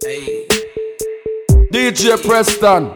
Hey. DJ Preston.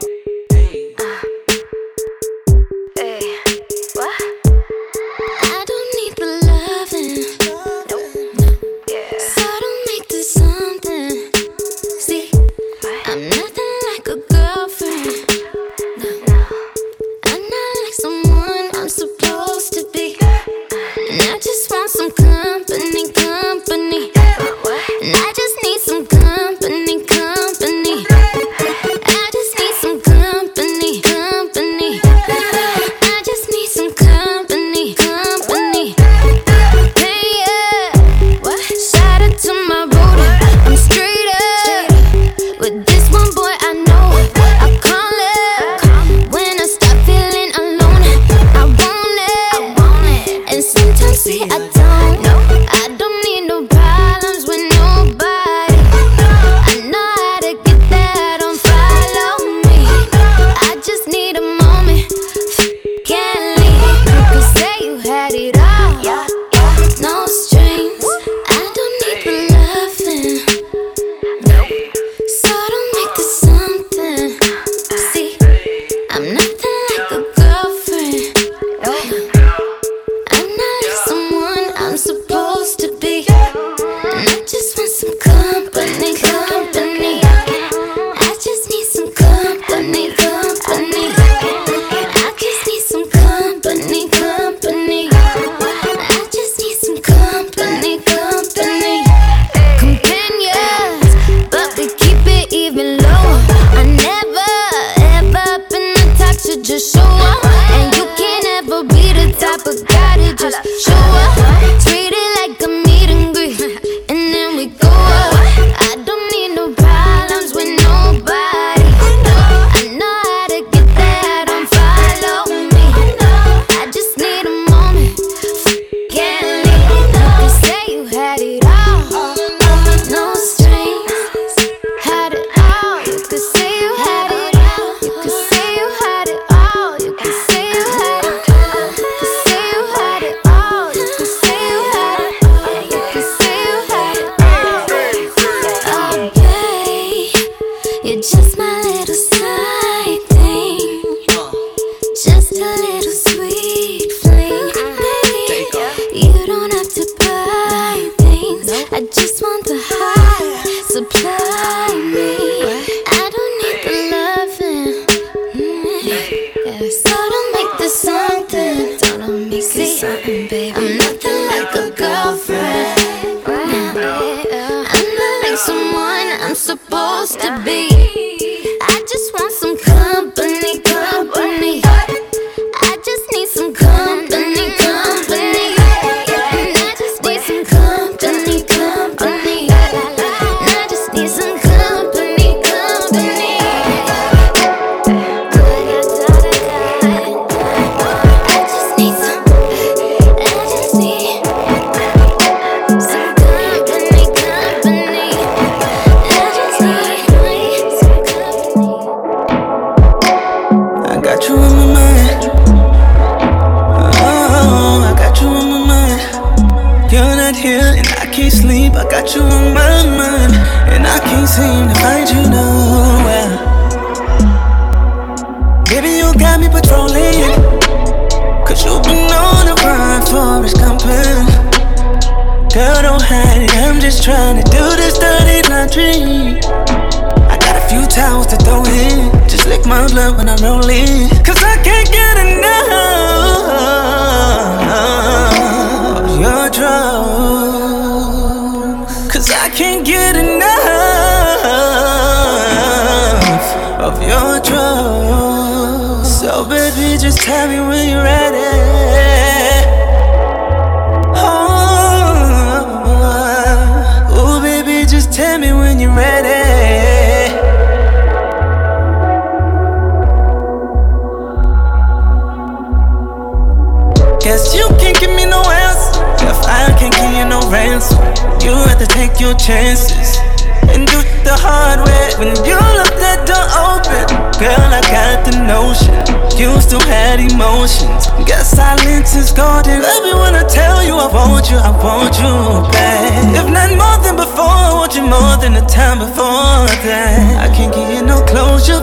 I want you, I want you back. If not more than before, I want you more than the time before that. I can't give you no closure.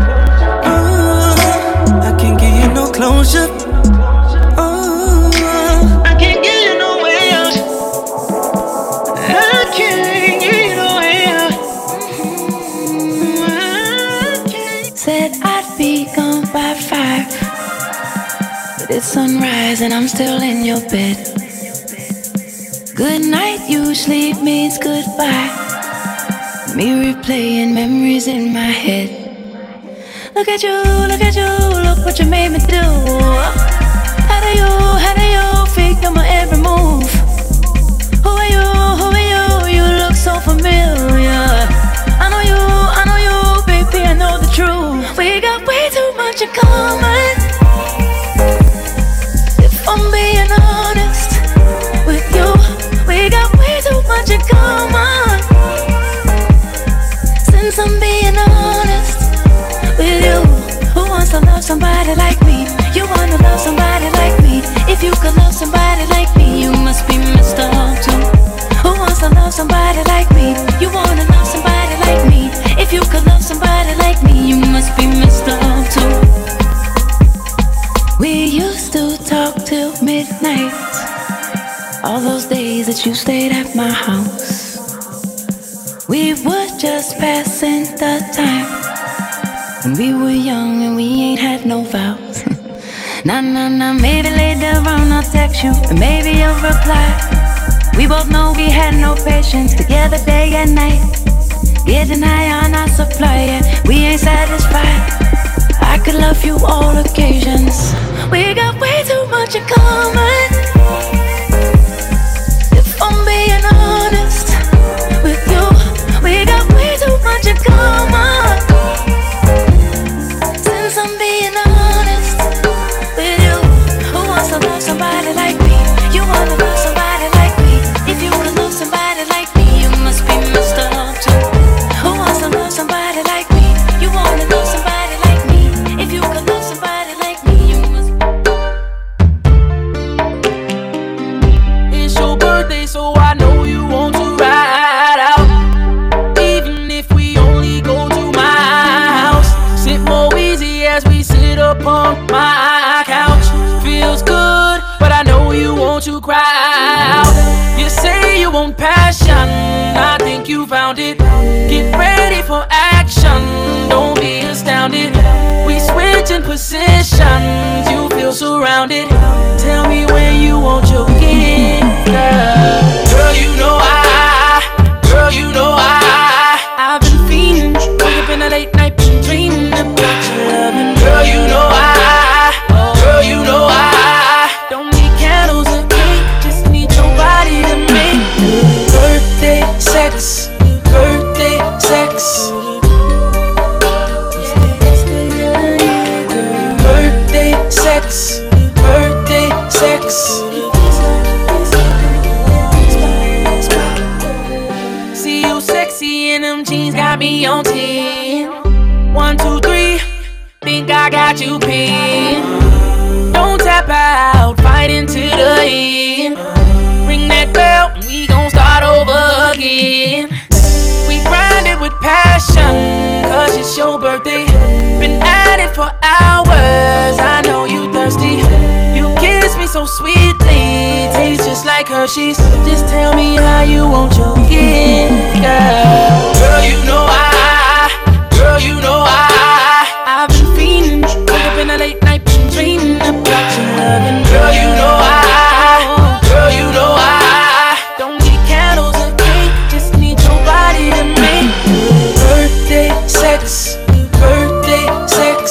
I can't give you no closure. I can't give you no way out. I can't give you no way out. Said I'd be gone by 5, but it's sunrise and I'm still in your bed. Good night usually means goodbye. Me replaying memories in my head. Look at you, look what you made me do. How do you figure my every move? Who are you, you look so familiar. I know you, baby, I know the truth. We got way too much in common. If I'm being honest with you, we got way too much in common. Since I'm being honest with you, who wants to love somebody like me? You wanna love somebody like me? If you could love somebody like me, you must be messed up too. Who wants to love somebody like me? You wanna love somebody like me? If you could love somebody like me, you must be messed up too. We used to talk till midnight, all those days that you stayed at my house. We were just passing the time when we were young and we ain't had no vows. Nah, maybe later on I'll text you and maybe you'll reply. We both know we had no patience together day and night. Getting high on our supply, yeah, we ain't satisfied. I could love you all occasions. We got way too much in common. If I'm being honest with you, we got way too much in common. Since I'm being honest with you, who wants to love somebody like me? You wanna love somebody like me? If you could love somebody like me, you must be messed up too. Who wants to love somebody like me? You wanna love somebody like me? If you could love somebody like me, you must. It's your birthday, so I know you want to ride out. Even if we only go to my house, sit more easy as we sit upon my couch. Feels good, but I know you want to cry out. You say you want passion, I think you found it. Get ready for action, don't be astounded. We switching positions, you feel surrounded. Tell me when you want your gift, girl. Girl, you know I've been fiending. Wake up in the late night, been dreaming about your loving. Girl, you know I don't need candles or cake, just need your body to make birthday sex, birthday sex. Birthday sex, birthday sex. See you sexy in them jeans, got me on 10. 1, 2, 3, think I got you pinned. Don't tap out, fight into the end. Ring that bell, and we gon' start over again. We grind it with passion, cause it's your birthday. Been at it for hours, I know you thirsty. You kiss me so sweetly, tastes just like Hershey's. Just tell me how you want your gift, girl. Girl, you know I've been fiending. Wake up in the late night, been dreaming about your loving. Girl, you know I don't need candles or cake, just need your body to make birthday sex, birthday sex.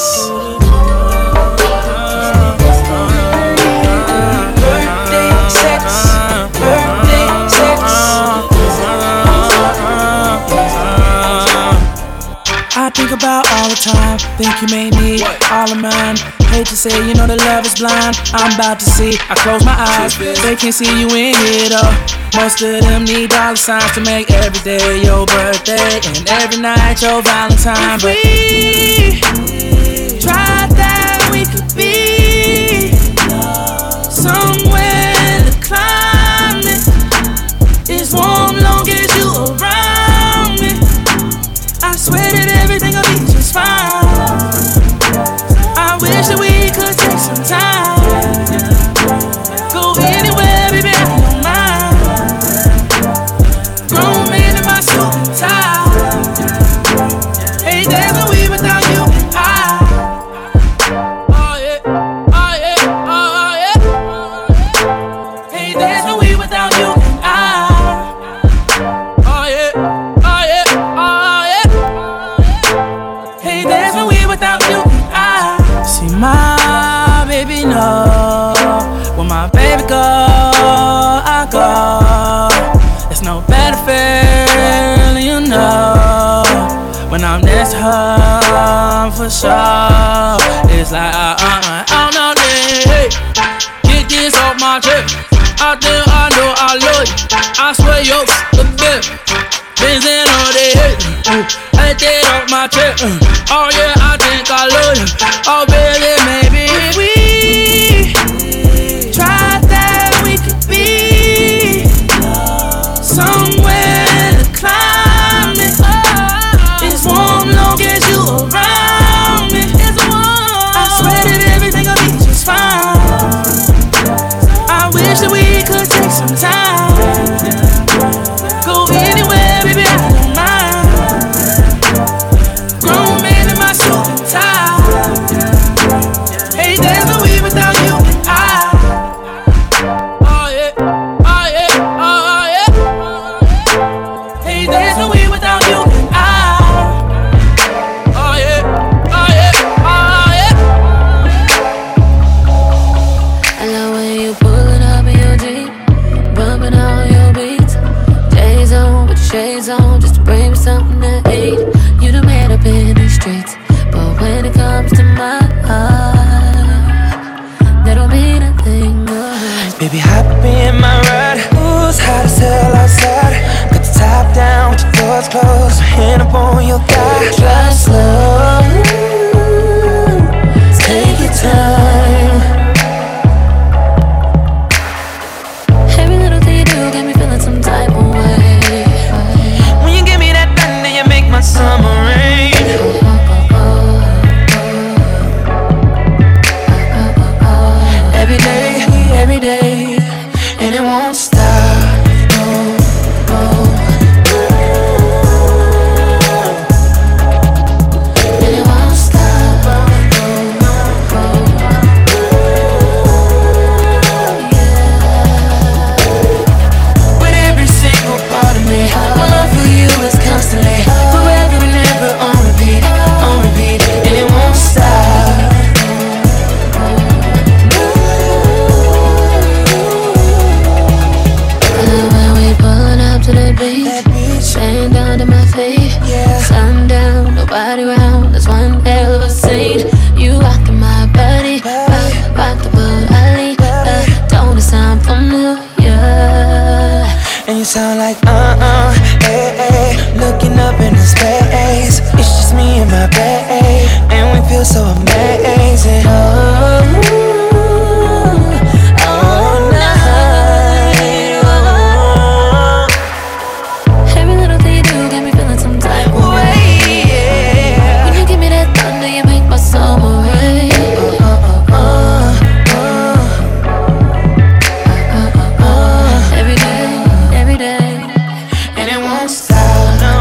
Birthday sex, birthday sex. I think about all the time, think you may need all of mine. Hate to say, you know the love is blind. I'm about to see, I close my eyes, they can't see you in here though. Most of them need dollar signs to make every day your birthday and every night your Valentine. But we tried that, we could be somewhere the climate is warm long as you around me. swear that everything will be just fine. I wish that we could take some time. Go anywhere, baby, I don't mind. Grown man in my suit and tie. Hey, there's no we without you and I. Oh yeah, oh yeah, oh yeah. Hey, there's no we without you and I. Oh yeah, oh yeah, oh yeah. Hey, there's no we without you and I. See my baby know where my baby go, I go. There's no better feeling, you know, when I'm next to her for sure. It's like I'm not there. Get this off my chest. I think I know I love you. I swear you're the best. Things in all they hate. Take it off my chest. Oh yeah, I think I love you. Oh baby, maybe we try that we could be somewhere to climb it. It's warm long as you around me. I swear that everything will be just fine. I wish that we could take some time. Go anywhere, baby, I don't mind. Grown man in my suit and tie. Hey, there's no we without you and I. Oh yeah, oh yeah, oh yeah. Hey, there's no we without you and I. Oh yeah, oh yeah, oh yeah. I love when you pulling up in your Jeep, bumping all your beats. Days on with your shades on, just to bring me something to eat. You done made up in these streets, but when it comes to my heart, that don't mean a thing. Baby, hop in my ride. Ooh, it's hot as hell outside. Put the top down with your doors closed. Hand up on your thigh. Drive slow. Take your time. Every little thing you do got me feeling some type of way. When you give me that thunder, you make my summer rain. Every day, and it won't stop. And it won't stop. With every single part of me, my love for you is constantly, forever and ever on repeat, and it won't stop. To the beach, laying down to my feet, sundown, nobody around, that's one hell of a scene. You rockin' my body, rock the boat, I lead, don't it sound familiar? And you sound like hey, hey. Looking up in the space, it's just me and my babe, and we feel so amazing. All night. Every little thing you do got me feeling some type of way. When you give me that thunder, you make my summer rain. Every day, And it won't stop, no.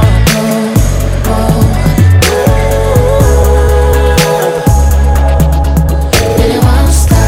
and it won't stop.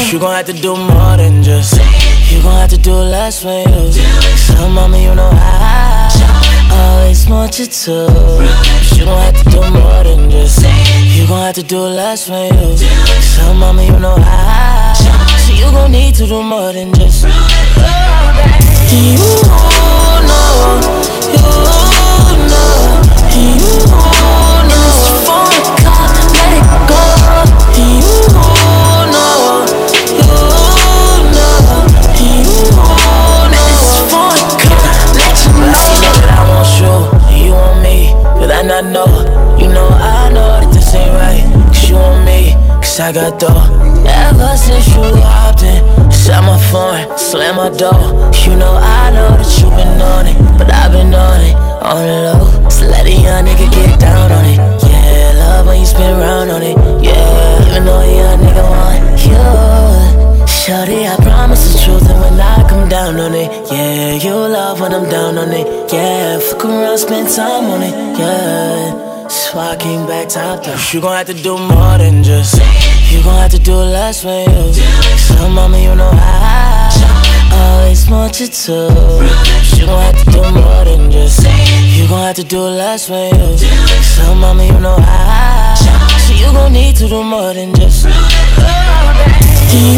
You gon' have to do more than just. You gon' have to do less for you. So mama, you know I always want you to. You gon' have to do more than just. You gon' have to do less for you. So mama, you know I. So you gon' need to do more than just. You know, you know, you know. This phone call, let it go. You know, you know, you know. This phone call, let you know that I want you, you want me, but I not know. You know I know that this ain't right, 'cause you want me, 'cause I got dough. Ever since you hopped in, shut my phone, slam my door. You know I know that you been on it, but I've been on it, on the low. So let a young nigga get down on it. Yeah, love when you spin round on it. Yeah, even though a young nigga want you. Shorty, I promise the truth, and when I come down on it, yeah, you love when I'm down on it. Yeah, fuck around, spend time on it. Yeah, so I came back top down. You gon' have to do more than just. You gon' have to do less for you. So mama, you know I always want you to. You gon' have to do more than just. You gon' have to do less for you. So mama, you know I. So you gon' need to do more than just. You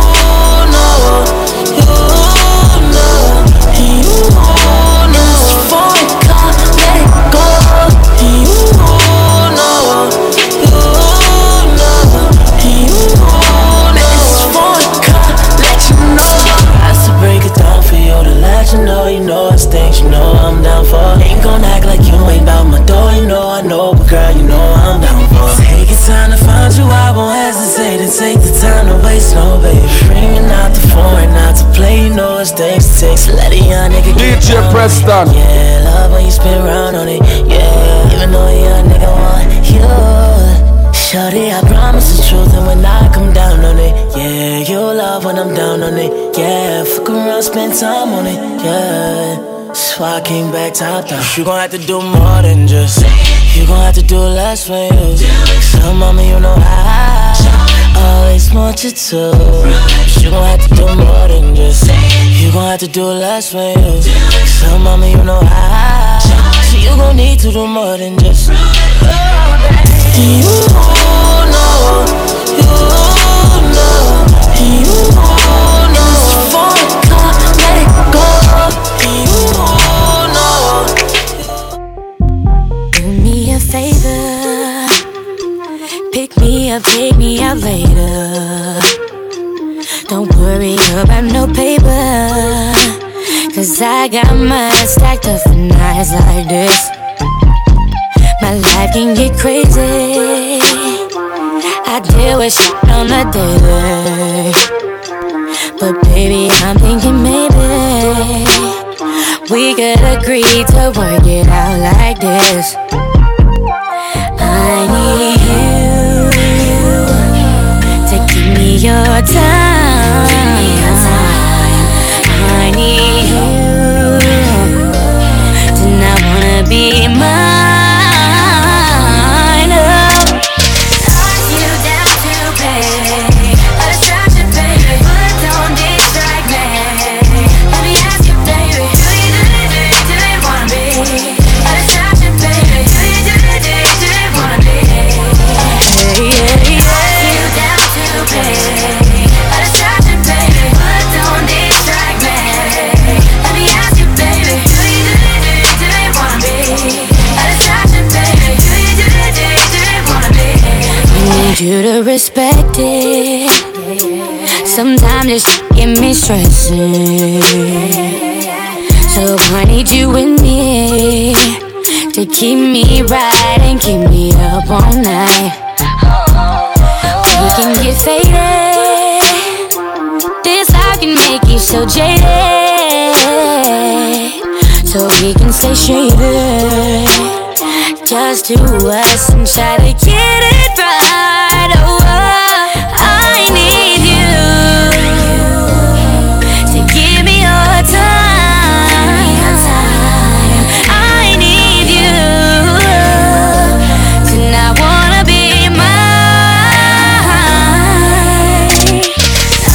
know, you know, you know. This phone call, let it go. You know, you know, you know. This phone call, let you know. I have to break it down for you to let you know it's things you know I'm down for. Ain't gon' act like you ain't bout my door, you know I know, but girl, you know I'm down for. Take your time to find you, I won't hesitate to take the time to waste, no baby. Ringing out the phone, not to play, you know it's things to take. So let a young nigga get DJ Preston. Yeah, love when you spin round on it. Yeah, even though a young nigga want you. Shorty, I promise the truth, and when I come down on it, yeah, you love when I'm down on it. Yeah, fuck around, spend time on it. Yeah, so I came back top down. You gon' have to do more than just. You gon' have to do less for you. So mama, you know I always want you to. You gon' have to do more than just. You gon' have to do less for you. So mama, you know I. So you gon' need to do more than just. You know, you know, you know. This phone call, let it go. You know. Do me a favor, pick me up, take me out later. Don't worry about no paper, 'cause I got mine stacked up for nights like this. My life can get crazy, I deal with shit on the daily. But baby, I'm thinking maybe we could agree to work it out like this. I need you to give me your time. I need you to not wanna be mine. You to respect it. Sometimes this shit get me stressing, so I need you with me to keep me right and keep me up all night. We can get faded, this I can make you so jaded, so we can stay shaded. Just do us and try to get it right. Oh, I need you to give me your time. I need you to not wanna be mine.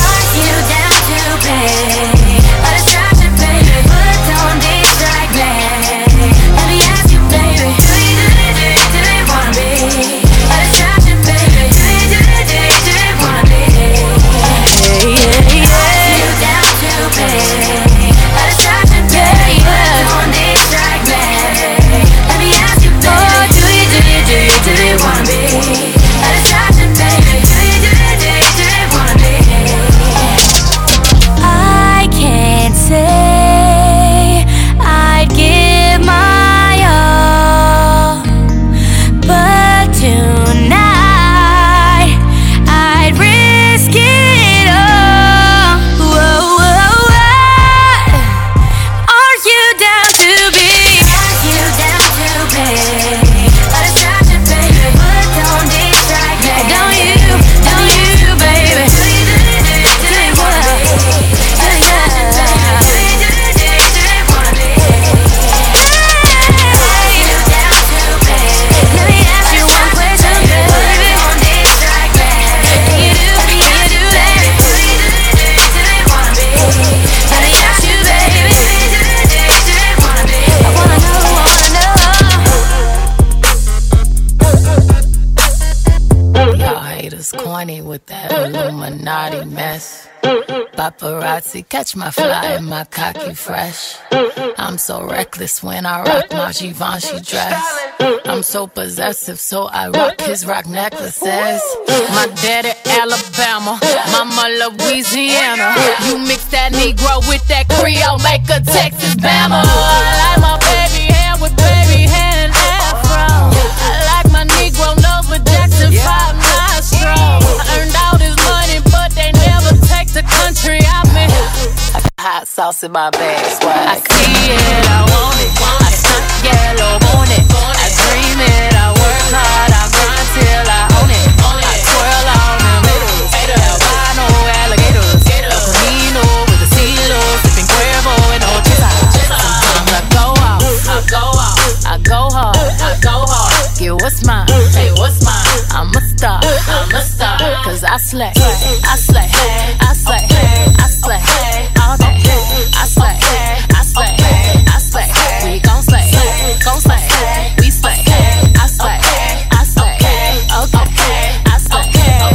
corny with that Illuminati mess. Paparazzi catch my fly and my cocky fresh. I'm so reckless when I rock my Givenchy dress. I'm so possessive, so I rock his rock necklaces. My daddy Alabama, mama Louisiana. You mix that Negro with that Creole, make a Texas Bama. I like my baby hair with baby hair and afro. I like my Negro nose with Jackson 5 nostrils. I earned all this money, but they never take the country out me. I got hot sauce in my bag, swag. I see it, I want it. I stunt yellow, want it. I dream it, I work hard, I grind till I own it. I twirl on them haters, albino alligators. El Camino with the CeeLo, sipping Cuervo and Ochesa. Sometimes I go out, I go out, I go hard, I go hard. Get what's mine, hey, what's mine? I'm a star, cause I slay, I slay, I slay, I slay, all day. I slay, I slay, I slay. We gon' slay, we slay. I slay, I slay, okay, I slay,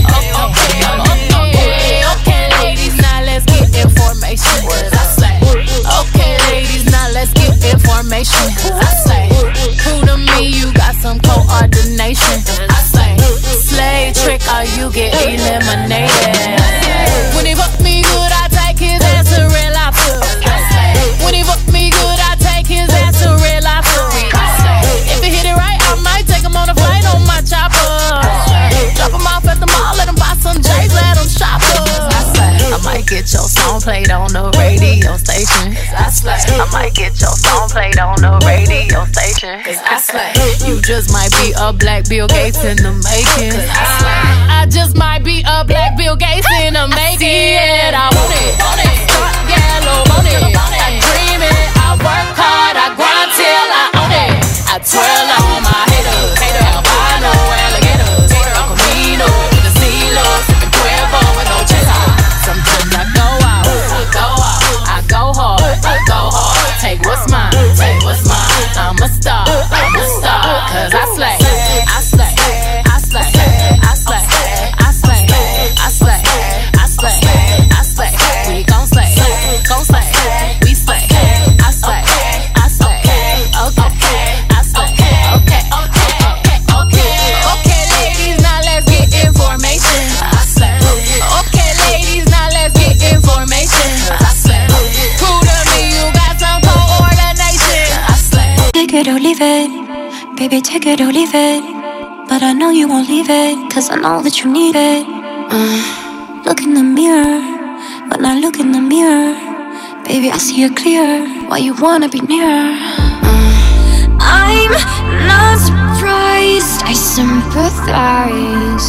okay, ladies, now let's get information. I slay, okay, ladies, now let's get information. I slay, prove to me you got some coordination. I slay, slay trick or you get eliminated. When he fuck me good, I take his ass to real life. When he fuck me good, I take his ass to real life. If he hit it right, I might take him on a flight on my chopper. Drop him off at the mall, let him buy some J's, let him shop up. I might get your song played on the radio station. I might get your song played on the radio station. You just might be a black Bill Gates in the making. I just might be a black Bill Gates in the making. I want it, dark yellow, want it. I dream it, I work hard, I grind till I own it. I twirl on my haters, albino alligators. El Camino with the CeeLo, sipping Cuervo and Ochesa. Sometimes I go out, I go hard, I go hard. Take what's mine, I'm a star, cause I slay, I slay, I slay, I slay, I slay, I slay, I slay, I slay. We gon' slay, we slay. I slay, I slay, okay, I slay, okay, ladies, now let's get information. I slay, okay, ladies, now let's get information. I slay, prove to me you got some coordination. I slay. Take it or leave it, baby, take it or leave it. But I know you won't leave it, cause I know that you need it. Look in the mirror, when I look in the mirror, baby, I see it clear, why you wanna be near. I'm not surprised, I sympathize.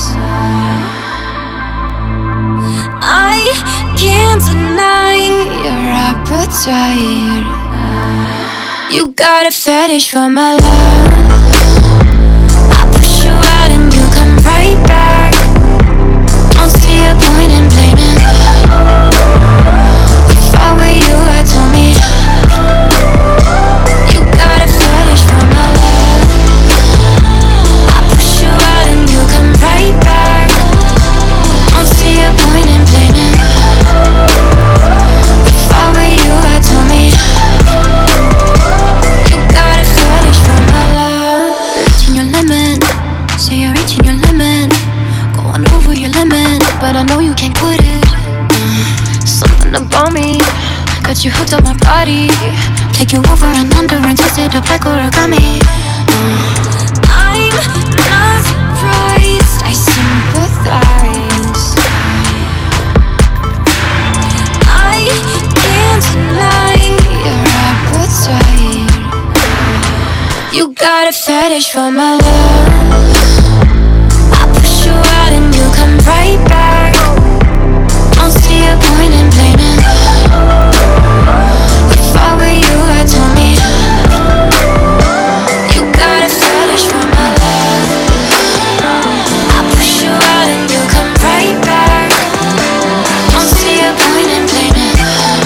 I can't deny your appetite. You got a fetish for my love. I push you out and you come right back. Don't see a point in blaming. If I were you, I'd tell me. You got a fetish for my love. I push you out and you come right back. Don't see a point in blaming. If I were you, I'd tell me. You got a fetish for my love. Reaching your limit, say you're reaching your limit. Going over your limit, but I know you can't quit it. Something about me got you hooked on my body. Take you over and under and twist it up like origami. I'm not surprised, I sympathize. I can't deny your appetite. You got a fetish for my love. I push you out and you come right back. Don't see a point in blaming. If I were you, I'd tell me. You got a fetish for my love. I push you out and you come right back. Don't see a point in blaming.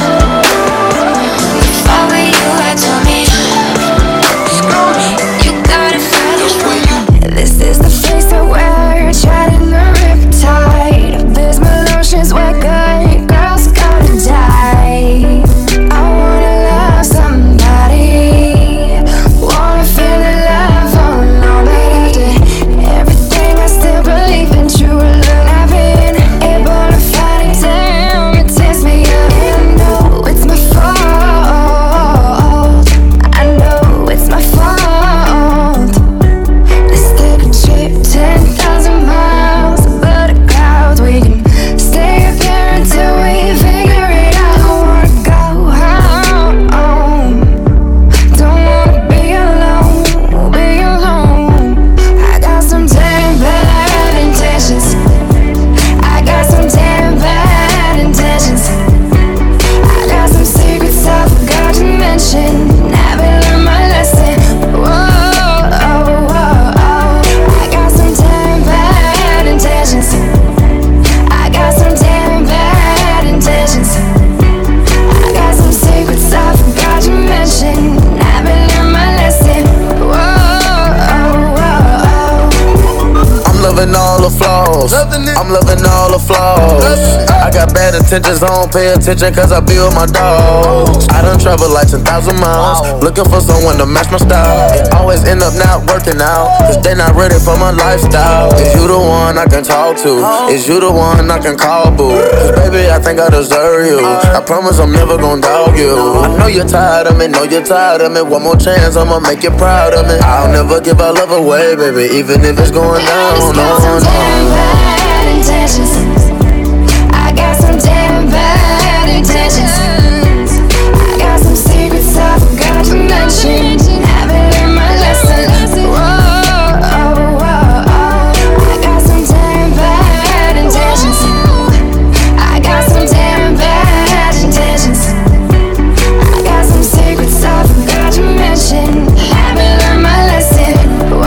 If I were you, I'd tell me. You got a fetish for my love. This is the face I wear, chatting the riptide. most. I'm loving all the flaws. I got bad intentions, I don't pay attention cause I be with my dogs. I done traveled like 10,000 miles, looking for someone to match my style. It always end up not working out, cause they not ready for my lifestyle. Is you the one I can talk to? Is you the one I can call boo? Cause baby, I think I deserve you. I promise I'm never gonna dog you. I know you're tired of me, know you're tired of me. One more chance, I'ma make you proud of me. I'll never give our love away, baby, even if it's going down. Bad intentions. I got some damn bad intentions. I got some secrets I forgot to mention. Haven't learned my lesson. Whoa, oh, oh, oh. I got some damn bad intentions. I got some damn bad intentions. I got some secrets I forgot to mention. Haven't learned my lesson.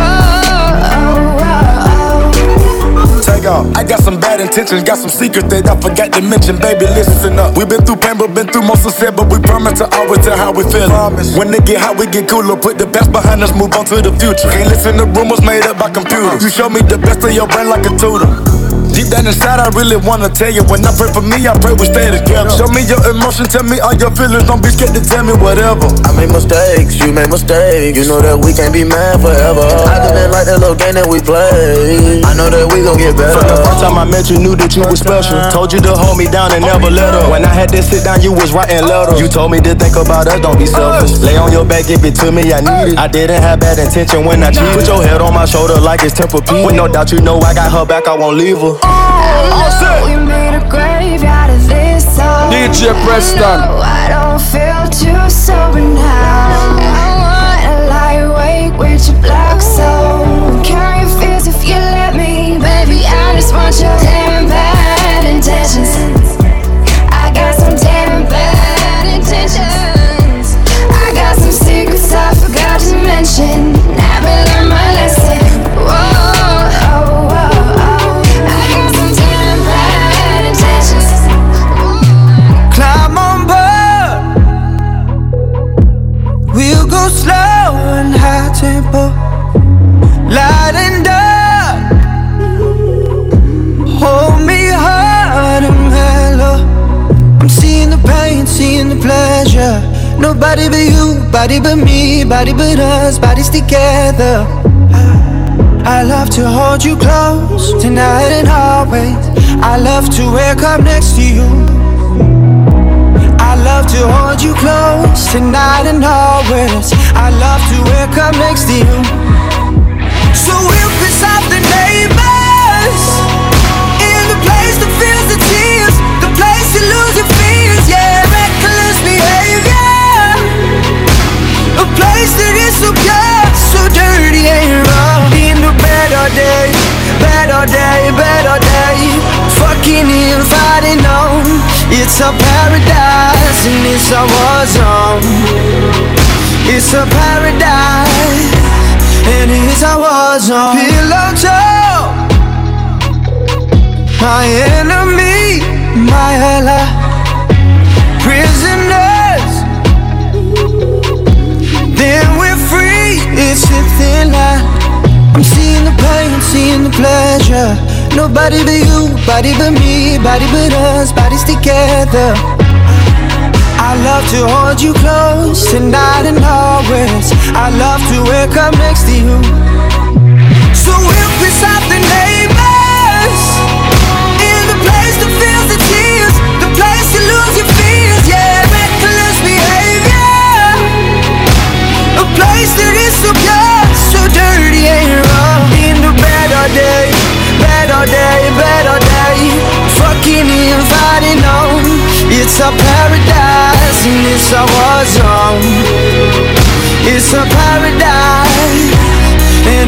I got some bad intentions, got some secrets that I forgot to mention. Baby, listen up. We been through pain, but been through most of it. But we promise to always tell how we feel. When they get hot, we get cooler. Put the past behind us, move on to the future. Can't listen to rumors made up by computers. You show me the best of your brain like a tutor. Deep down inside, I really wanna tell you. When I pray for me, I pray we stay together. Show me your emotion, tell me all your feelings. Don't be scared to tell me whatever. I make mistakes, you make mistakes. You know that we can't be mad forever. I didn't like that little game that we play. I know that we gon' get better. From the first time I met you, knew that you was special. Told you to hold me down and never let up. When I had to sit down, you was writing letters. You told me to think about us, don't be selfish. Lay on your back, give it to me, I need it. I didn't have bad intention when I cheated. Put your head on my shoulder like it's Temple P. With no doubt, you know I got her back, I won't leave her. We made a graveyard of this song. DJ Preston. I don't feel too sober now. I wanna lie awake with your black soul. Carry your fears if you let me, baby. I just want your damn bad intentions. I got some damn bad intentions. I got some secrets I forgot to mention. Never learned my lesson. Whoa. We'll go slow and high tempo, light and dark. Hold me hard and mellow. I'm seeing the pain, seeing the pleasure. Nobody but you, body but me, body but us, bodies together. I love to hold you close, tonight and always. I love to wake up next to you. I love to hold you close, tonight and always. I love to wake up next to you. So we'll piss off the neighbors, in the place that feels the tears, the place you lose your fears, yeah, reckless behavior. A place that is so pure, so dirty and raw. In the better day, better day, better day. Fucking in, fighting on. It's a paradise and it's a war zone. It's a paradise and it's a war zone. Pillow talk, my enemy, my ally. Prisoners, then we're free. It's a thin line. I'm seeing the pain, seeing the pleasure. Nobody but you, body but me, body but us, bodies together. I love to hold you close, tonight and always. I love to wake up next to you. So we'll piss off the neighbors, in the place that feels the tears, the place you lose your fears, yeah, reckless behavior. A place that is so pure, so dirty and raw. In the better day, better day, better day. Fucking in, fighting on. It's a paradise and it's a war zone. It's a paradise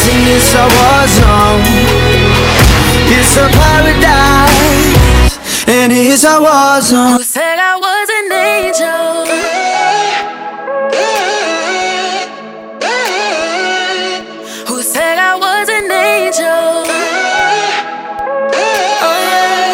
and yes I was wrong. It's a paradise, and yes I was wrong. Who said I was an angel? Who said I was an angel? Oh yeah.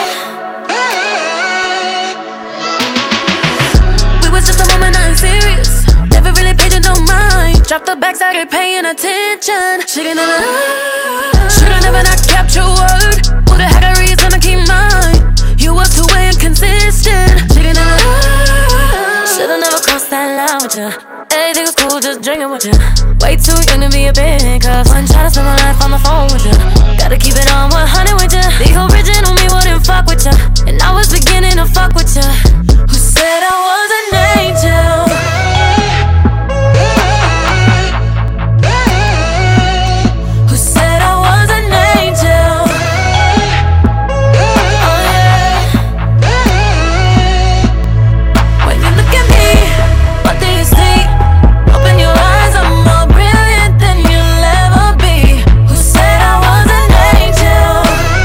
We was just a moment, nothing serious. Never really paid you no mind. Dropped the back, started paying attention. Should've never not kept your word. Would've had a reason to keep mine. You were too inconsistent. Should've never crossed that line with ya. Everything was cool, just drinking with ya. Way too young to be a big cause one trying to spend my life on the phone with ya. Gotta keep it on 100 with ya. The original me wouldn't fuck with ya, and I was beginning to fuck with ya. Who said I was an angel? Who said I was an angel? Oh yeah. When you look at me, what do you see? Open your eyes, I'm more brilliant than you'll ever be. Who said I was an angel?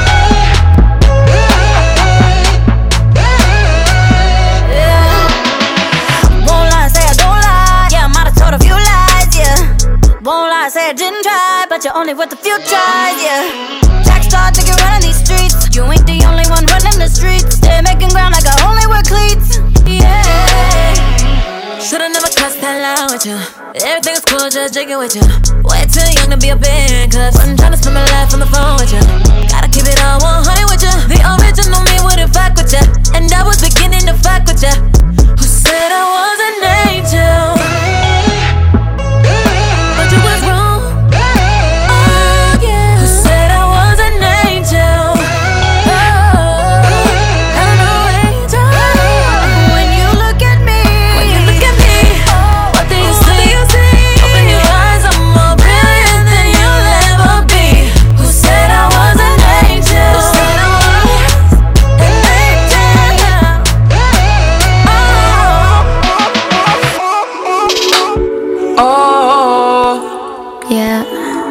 Yeah. Won't lie, say I don't lie. Yeah, I might have told a few lies, yeah. Won't lie, say I didn't try, but you're only worth a few tries, yeah. Jack star, take it running these streets. You ain't the only one running the streets. They're making ground like I only wear cleats, yeah. Should've never crossed that line with you. Everything is cool, just drinking with you. Way too young to be a band, cause I'm trying to spend my life on the phone with you. Gotta keep it on 100 with you. The original me wouldn't fuck with you, and I was beginning to fuck with you. Who said I was an angel? But you was wrong. Oh yeah. Who said I was an angel? Oh, I'm no angel. When you look at me, what do you see? Open your eyes, I'm more brilliant than you'll ever be. Who said I was an angel? Who said I was an angel? Oh, Yeah.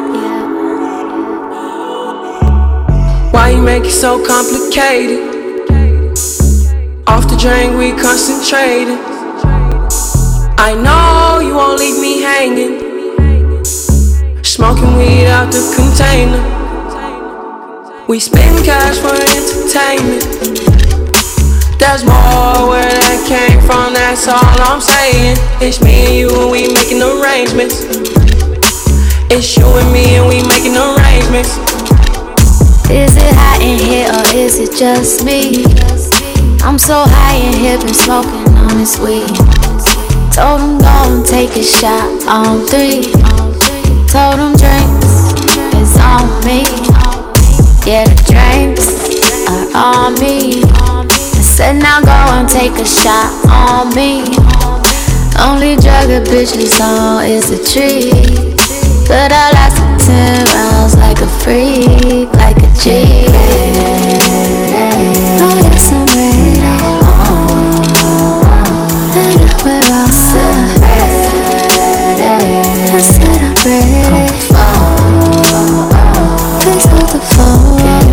why you make it so complicated? Off the drink, we concentrated. I know you won't leave me hanging. Smoking weed out the container. We spend cash for entertainment. There's more where that came from, that's all I'm saying. It's me and you and we making arrangements. It's you and me and we making arrangements. Is it hot in here or is it just me? I'm so high in here, been smoking on this weed. Told him go and take a shot on 3. Told him drinks is on me. Yeah, the drinks are on me. I said now go and take a shot on me. Only drug a bitch is on is a tree. But I lasted 10 rounds like a freak, like a G. Oh yes, I'm ready. And we're all set. I said I'm ready. Please hold the phone.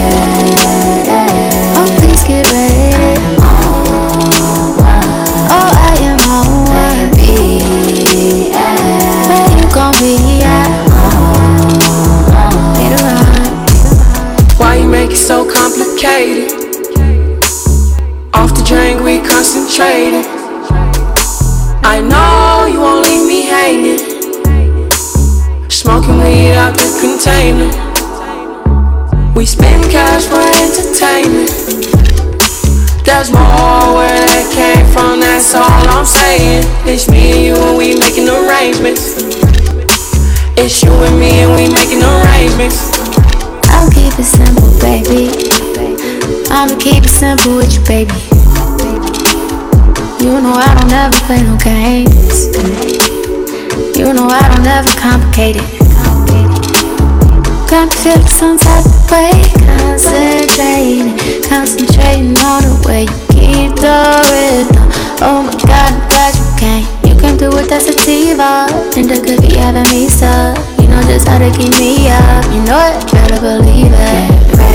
Oh, please get ready. Oh, I am on one. Where you gon' be at? Need a ride. Why you make it so complicated? Off the drink, we concentrated. I know you won't leave me hanging. Smoking weed out the container. We spend cash for entertainment. There's more where that came from, that's all I'm saying. It's me and you and we making arrangements. It's you and me and we making arrangements. I'll keep it simple, baby. I'ma keep it simple with you, baby. You know I don't ever play no games. You know I don't ever complicate it. Got me feeling some type of way. Concentrating on the way you keep the rhythm. Oh my God, I'm glad you came. You came through with that sativa, and the cookie having me stuck. You know just it's how to keep me up. You know it, better believe it.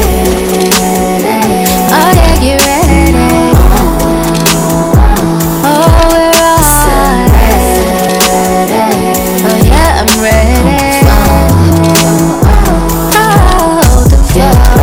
Oh yeah, get ready. Oh, we're all ready. Oh yeah, I'm ready. Oh, the floor.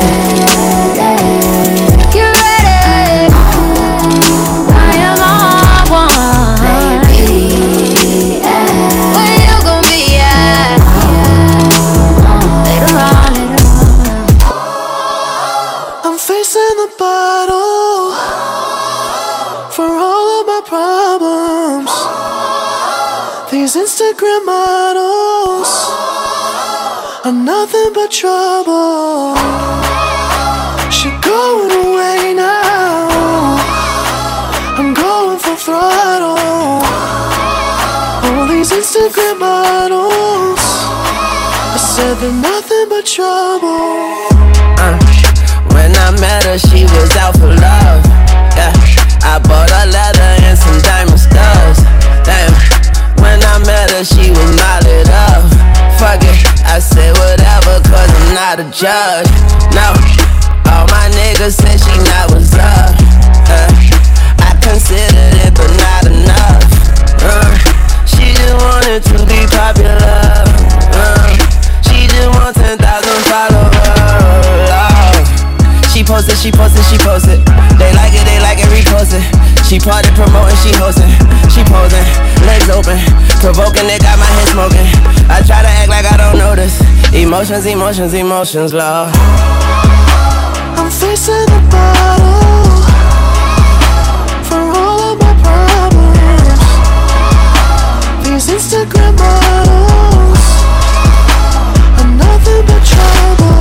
Get ready. I am all one. Baby, where you gon' be at? Later on, later on. I'm facing the bottle for all of my problems. These Instagram models are nothing but trouble. She going away now. I'm going full throttle. All these Instagram models, I said they're nothing but trouble. When I met her, she was out for love. Yeah, I bought her leather and some diamond studs. Damn, when I met her, she was knotted up. Fuck it, I said whatever, cause I'm not a judge. No, all my niggas said she not what's up. I considered it, but not enough. She just wanted to be popular. She just want 10,000 followers. She posted, she posted, she posted. They like it, repost it. She party promoting, she hosting. She posing, legs open. Provoking, it got my head smoking. I try to act like I don't notice. Emotions, emotions, emotions, Lord. I'm facing the bottle for all of my problems. These Instagram models are nothing but trouble.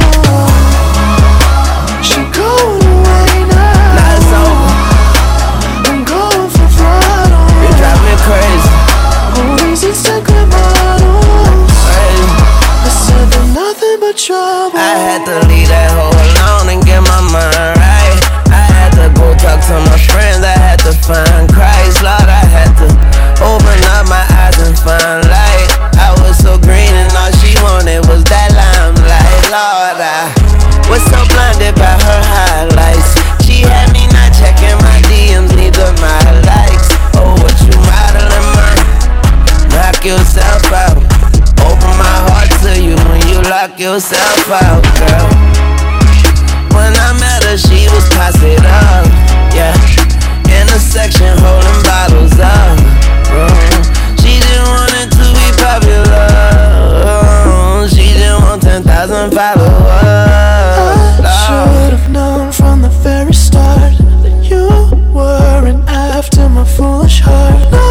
She going away now. Now it's over. I'm going for throttle. You drive me crazy. All these Instagram models, I said they're nothing but trouble. I had to leave that hoe alone and get my mind right. I had to go talk to my friends. I had to find Christ, Lord. I had to open up my eyes and find light. I was so green and all she wanted was that limelight. Lord, I was so blinded by her highlights. She had me not checking my DMs, neither my likes. Oh, what you modeling, man? Knock yourself out. Open my heart to you when you lock yourself out, girl. When I met her, she was posted up, yeah. In a section holding bottles up. She just wanted to be popular. She just want 10,000 followers. I should have known from the very start that you were an after my foolish heart. No,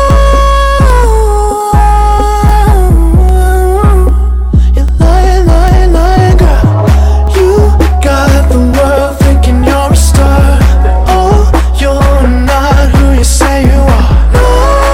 you're lying, lying, lying, girl. You got the world thinking you're a star, but oh, you're not who you say you are. No,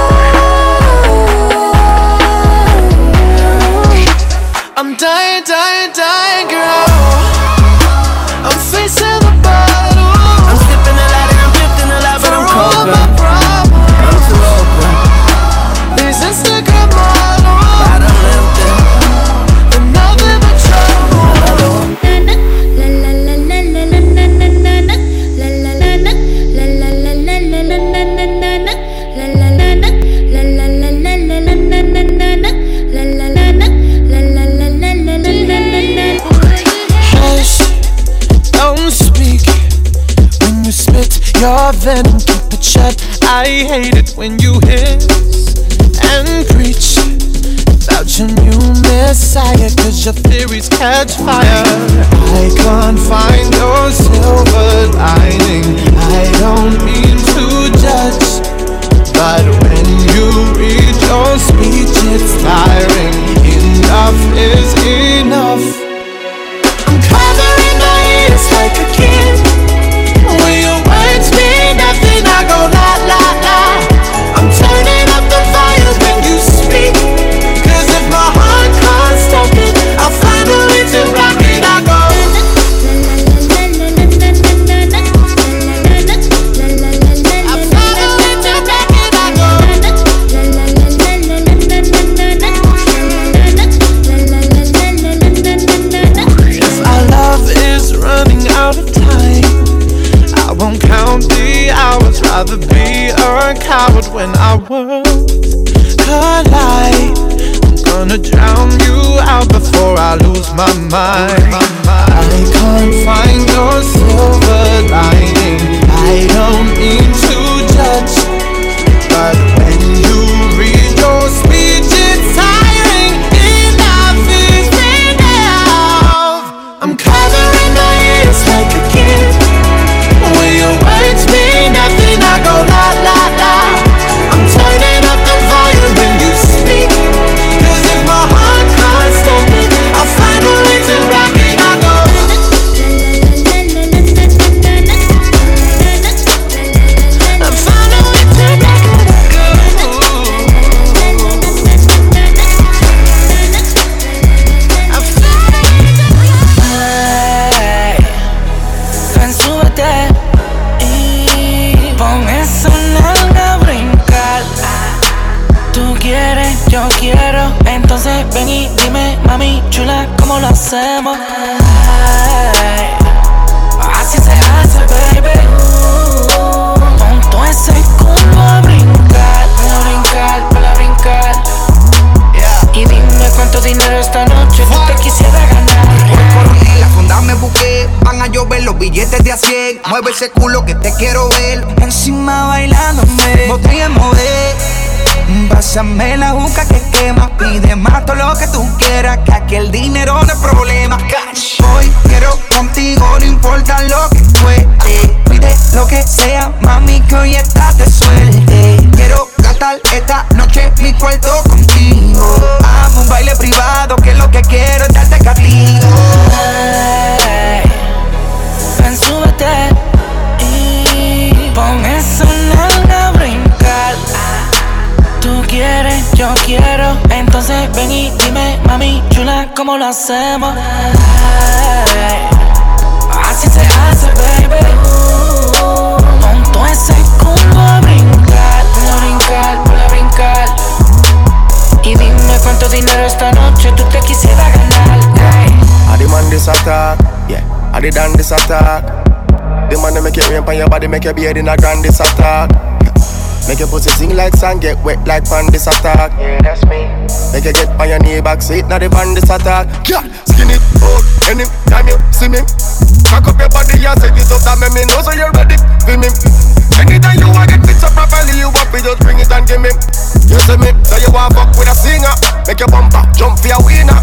I'm dying, dying, dying, girl. I'm facing the bottle. I'm sipping a lot and I'm drifting a lot, but I'm coping. I'm too open. These Instagram models, Bottom empty. they're nothing but trouble. Hush, don't speak when you spit your venom, keep it shut. I hate it when you hiss and preach about your new messiah, cause your theories catch fire. I can't find your silver lining. I don't mean to judge, but when you read your speech, it's tiring. Enough is enough. I'm covering my ears like a kid. When your words mean nothing, I go la la la. I'm turning up the volume when you speak, cause if my heart can't stop it, I'll find a way to rock it. I go coward when our worlds collide. I'm gonna drown you out before I lose my mind. I can't find your silver lining. I don't mean to judge, but when you read your speech, it's tiring. Enough is enough. I'm covering my ears like a kid. When your words mean nothing, I go la la la. I'm turning up the volume when you speak, 'cause if my heart can't stop it, I'll find a way to rock it. I go. I'll find a way to rock it. Ven, súbete y pon esa nalga a brincar. Tú quieres, yo quiero, entonces ven y dime, mami chula, ¿cómo lo hacemos? Así se hace, baby. Pon todo ese culo a brincar, para brincar. Y dime cuánto dinero esta noche tú te quisieras ganar. Por la funda me busqué, van a llover los billetes de a 100. Mueve ese culo que te quiero ver. Encima bailándome, botella en mover. Pásame la juca que quema. Pide más todo lo que tú quieras, que aquí el dinero no es problema. Hoy quiero contigo, no importa lo que cueste. Pide lo que sea, mami, que hoy estás de suerte. Quiero gastar esta noche mi cuarto contigo. Amo un baile privado, que lo que quiero es darte castigo. Ven, súbete y pon esa nalga a brincar. Tú quieres, yo quiero, entonces ven y dime, mami chula, ¿cómo lo hacemos? Así se hace, baby. Pon todo ese culo a brincar, para brincar. Y dime cuánto dinero esta noche tú te quisieras ganar. I demand this attack, yeah, I did done this attack. The man that make it rain on your body, make your beard in a grand this attack. Make your pussy sing like sand, get wet like pan this attack. Yeah, that's me. Make you get on your knee back, sit now the pan this attack. Yeah, skin it out, anytime you see me. Cock up your body and set it up, that make me know so you're ready for me. Anytime you want get fit up properly, you want to just bring it and give me. You see me, so you want fuck with a singer. Make your bumper jump for your winner.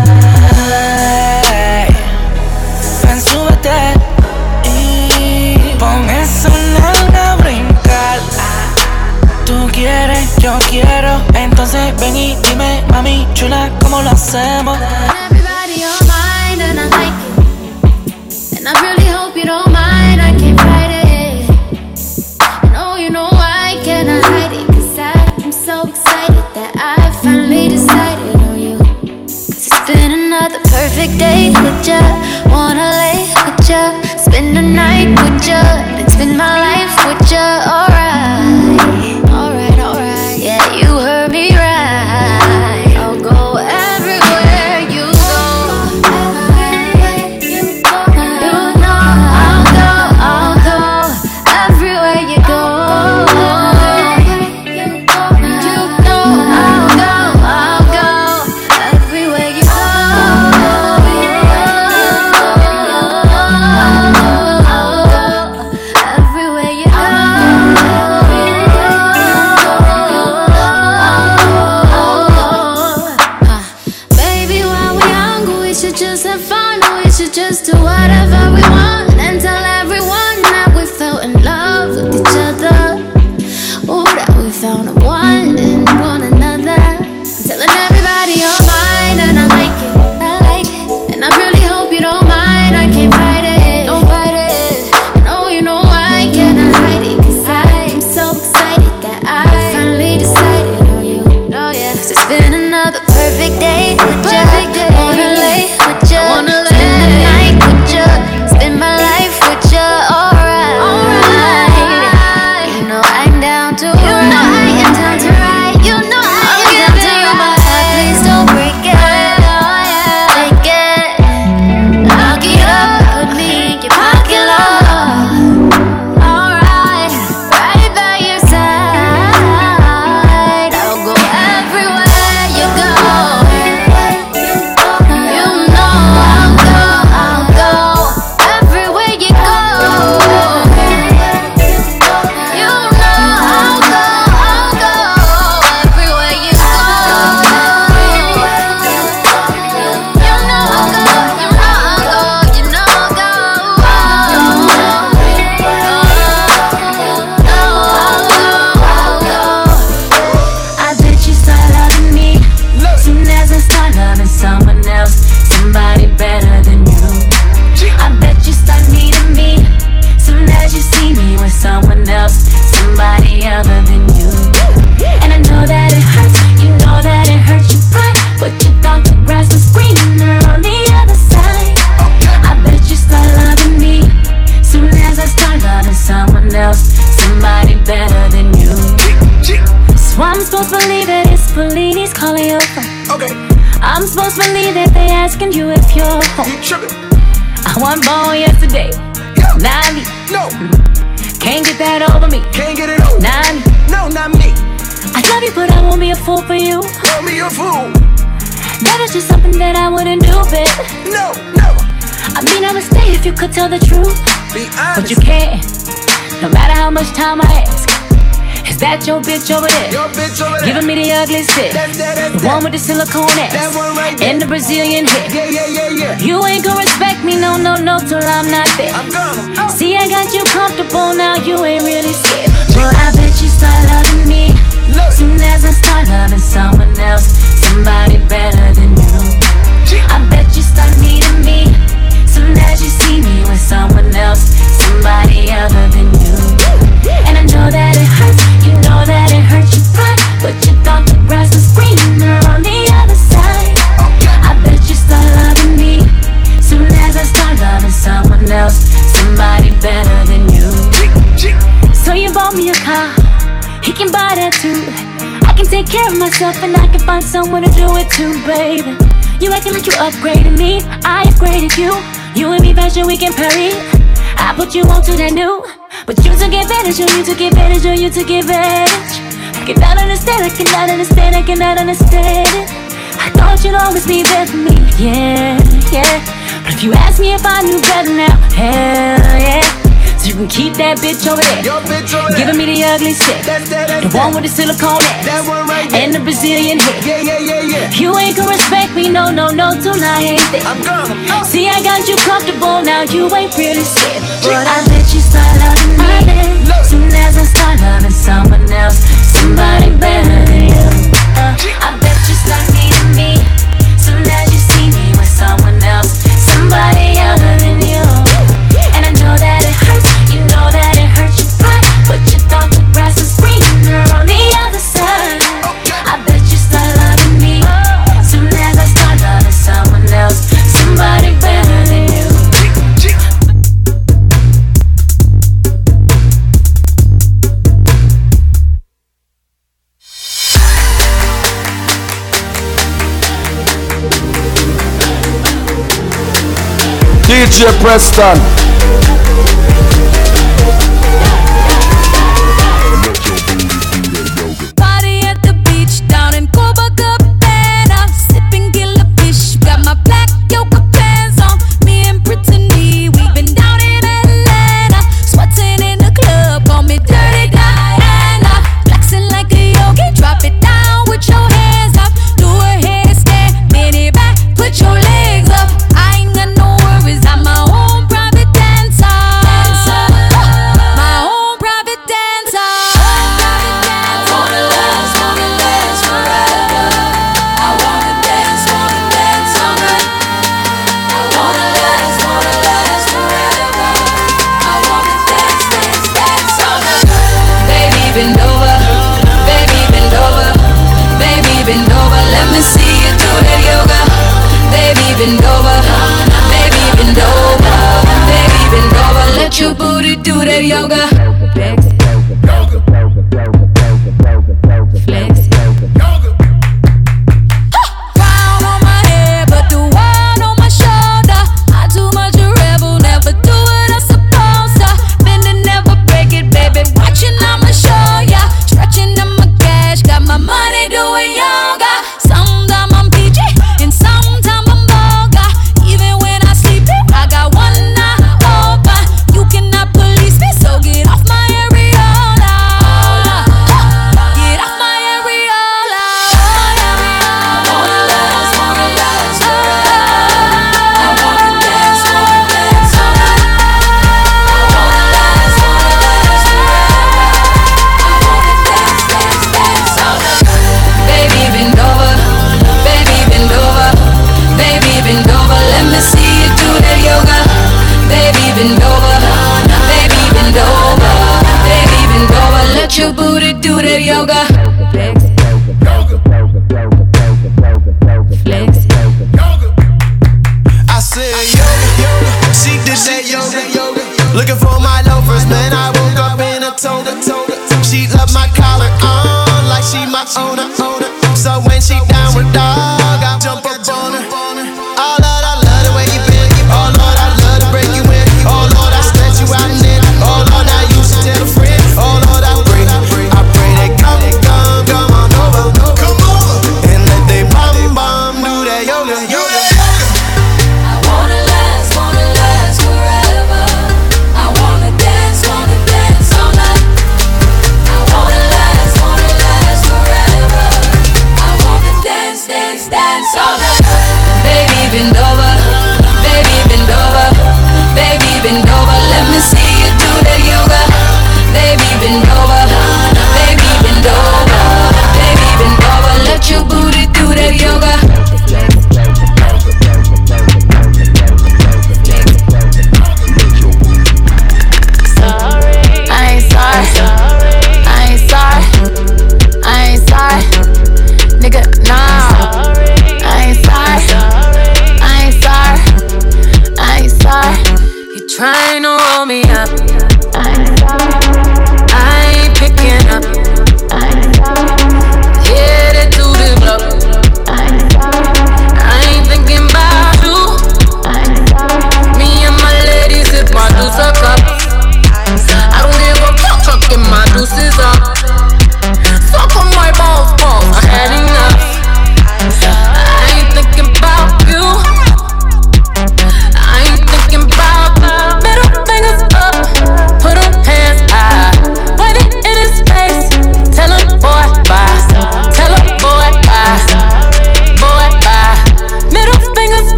Ven, súbete y pon esa nalga a brincar. Tú quieres, yo quiero, entonces ven y dime, mami chula, ¿cómo lo hacemos? Everybody on mine and I like it, and I really hope you don't mind. I can't fight it. No, you know why can't I hide it? 'Cause I'm so excited that I finally decided on you. 'Cause it's been another perfect day with ya. Wanna lay with ya, spend the night with ya, and spend my life with ya. Alright, alright, yeah, you heard me right. I'll go everywhere you go. You know I'll go everywhere you go. You know I'll go everywhere you go. Everywhere you go. Baby, while we're young, we should just have fun. We should just do whatever we want and tell everyone that we fell in love with each other. Oh, that we found one in one another. I'm telling everybody you're mine and I like it, and I really hope you don't mind. I can't fight it, don't fight it. No, you know why can't I hide it? 'Cause I'm so excited that I finally decided on you. Oh yeah, 'cause it's been another perfect day with ya. Wanna lay with ya, spend the night with ya. that they asking you if you're home. I wasn't born yesterday. Not me. No. Can't get that over me. Can't get it over. Not me. No, not me. I love you, but I won't be a fool for you. Won't be a fool. That is just something that I wouldn't do, babe. No, never. I mean, I would stay if you could tell the truth. Be honest. But you can't. No matter how much time I ask. Is that your bitch over there? Your bitch over there. Giving me the ugly shit. The one with the silicone ass. That one right there. And the Brazilian hip. Yeah. You ain't gonna respect me, no, till I'm not there. I'm gonna. See, I got you comfortable now, you ain't really scared. But I bet you start loving me. Soon as I start loving someone else, somebody better than you. I bet you start needing me. Soon as you see me with someone else, somebody other than you. And I know that it hurts, you know that it hurts you cry, but you thought the grass was greener on the other side. I bet you start loving me. Soon as I start loving someone else, somebody better than you. So you bought me a car, he can buy that too. I can take care of myself and I can find someone to do it too, baby. You acting like you upgraded me, I upgraded you. You and me fashion, we can parry. I put you on to that new, but you took advantage, you took advantage, you took advantage. I cannot understand it. I thought you'd always be there for me, yeah. But if you ask me if I knew better now, hell yeah. So you can keep that bitch over there. Your bitch over there. Giving me the ugly shit. The one with the silicone ass. That one right there. And the Brazilian hip. Yeah. You ain't gonna respect me, no, till I ain't there. I'm gonna. See, I got you comfortable now, you ain't really scared. But I bet you start loving me. Soon as I start loving someone else, somebody better than you. I bet you start needing me. Soon as you see me with someone else, somebody other than you. And I know that it hurts, you know that it hurts you cry, but you thought the grass was greener on the other side. I bet you start loving me. Soon as I start loving someone else, somebody better than you. DJ Preston. Party at the beach down in Copacabana, sipping killer fish. Got my black yoga pants on. Me and Brittany, we've been down in Atlanta, sweating in the club. Call me Dirty Diana, flexing like a yogi. Drop it down with your hands up, do a headstand, bend it back, put your legs up. I ain't got no worries, I'm my own private dancer. My own private dancer. Wanna last forever. I wanna dance all night. I wanna last forever. I wanna dance all night. Baby, bend over. Baby, bend over. Baby, bend over. Let me see you do that yoga. Baby, bend over. Baby, bend over. Baby, bend over. Let your booty do that yoga. Flex. Crown on my head, but the world on my shoulder. I too much a rebel, never do what I'm supposed to. Bend and never break it, baby. Watching, I'ma show ya. Stretching on my cash, got my money doing yoga. Sometimes I'm PG, and sometimes I'm vulgar. Even when I sleep, I got one eye open. You cannot police me, so get off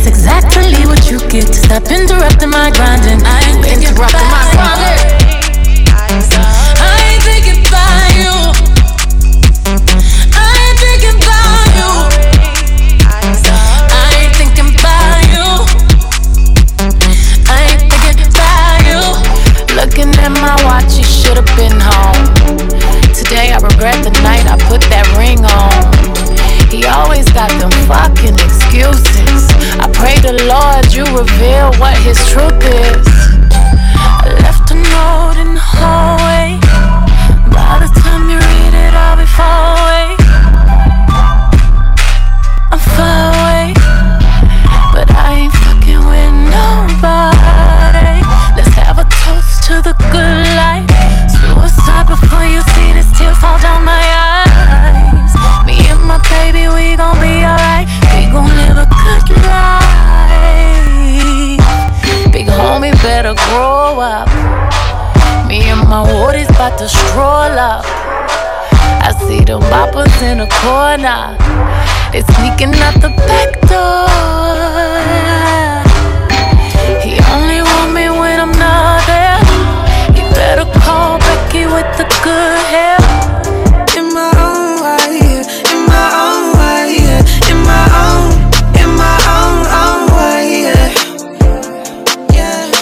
That's exactly what you get to stop interrupting my grinding. I ain't interrupting my grinding. I ain't thinking about you. I ain't thinking about you. I ain't thinking about you. I ain't thinking about you. Looking at my watch, you should've been home. Today I regret the night I put that ring on. He always got them fucking excuses. I pray the Lord you reveal what his truth is. I left a note in the hallway. By the time you read it, I'll be far away. I'm far away, but I ain't fucking with nobody. Let's have a toast to the good life. Suicide before you see this tear fall down my eyes. Me and my baby, we gon' be alright. We gon' live a good life. Big homie better grow up. Me and my woodies bout to stroll up. I see them boppers in the corner. They sneaking out the back door. He only want me when I'm not there. He better call Becky with the good hair. In my own way, in my own way, in my own way, yeah.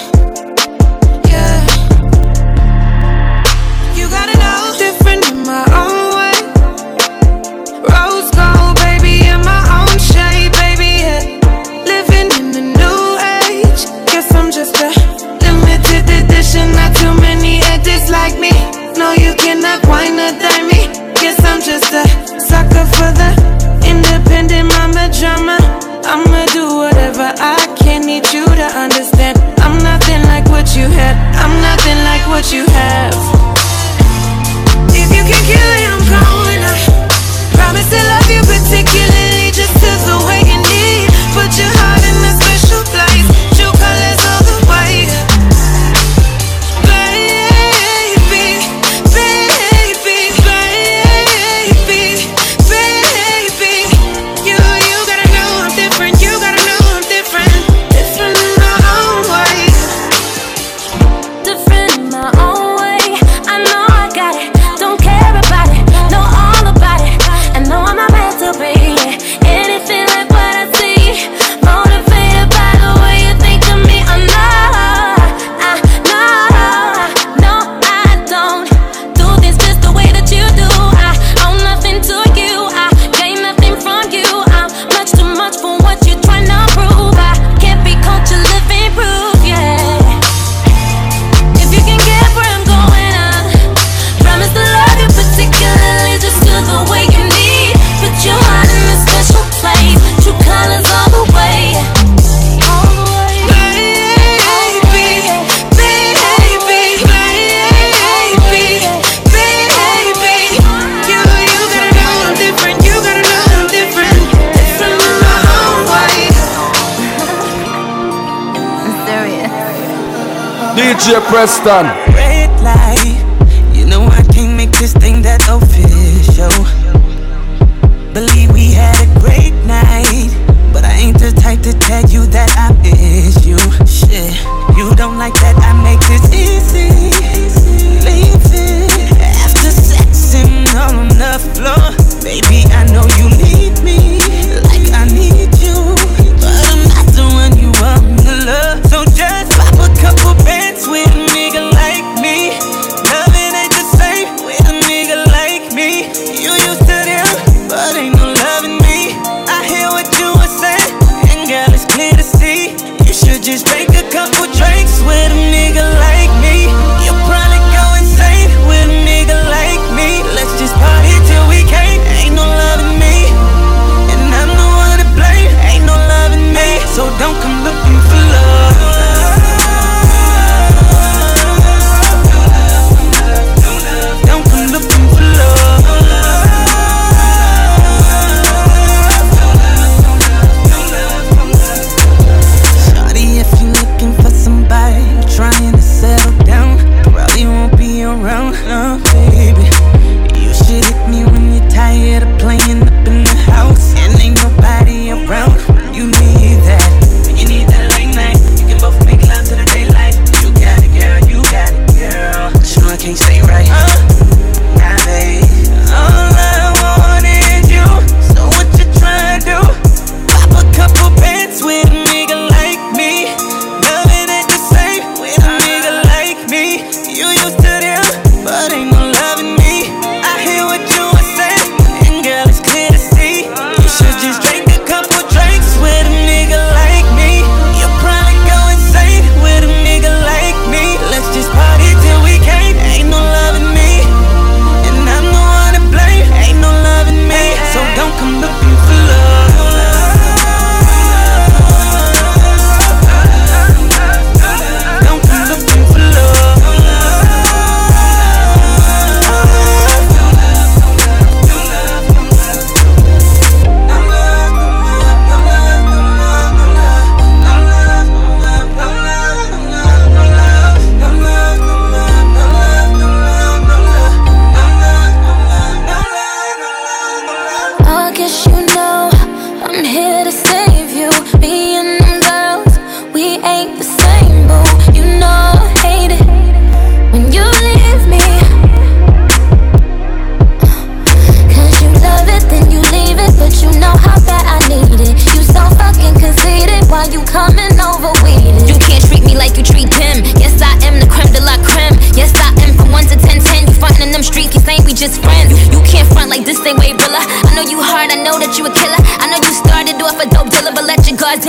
You gotta know, different in my own way. Rose gold, baby, in my own shade, baby, yeah. Living in the new age. Guess I'm just a limited edition. Not too many edits like me. No, you cannot whine or dime me. Guess I'm just a sucker for the independent mama drama. I'ma do whatever I can. Need you to understand I'm nothing like what you had. I'm nothing like what you have. If you can kill it, I'm going. I promise to love you particularly, just to the way you need. Put your heart in a special place. True colors all the way. DJ Preston. Red light, you know I can't make this thing that official. Believe we had a great night, but I ain't the type to tell you that I miss you. Shit, you don't like that I make this easy. Leave it after sexing on the floor. Baby, I know you need me like I need you, but I'm not the one you want to love. So just pop a couple bands with a nigga like me. Loving ain't the same with a nigga like me. You used to them, but ain't no loving me. I hear what you were saying, and girl, it's clear to see. You should just take a couple drinks with a nigga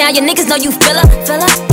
now your niggas know you feel her.